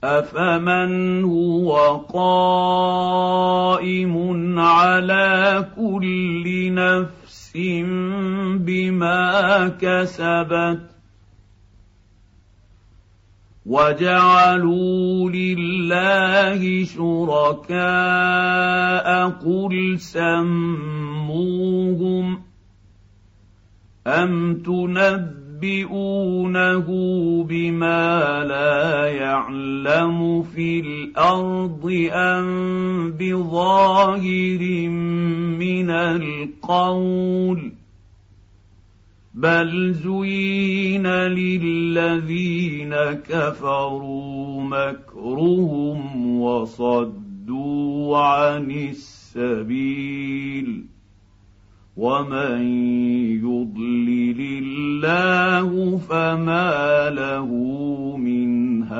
أفمن هو قائم على كل نفس بما كسبت وجعلوا لله شركاء قل سموهم أم تنبئونه بما لا يعلم في الأرض أم بظاهر من القول بل زين للذين كفروا مكرهم وصدوا عن السبيل ومن يضلل الله فما له من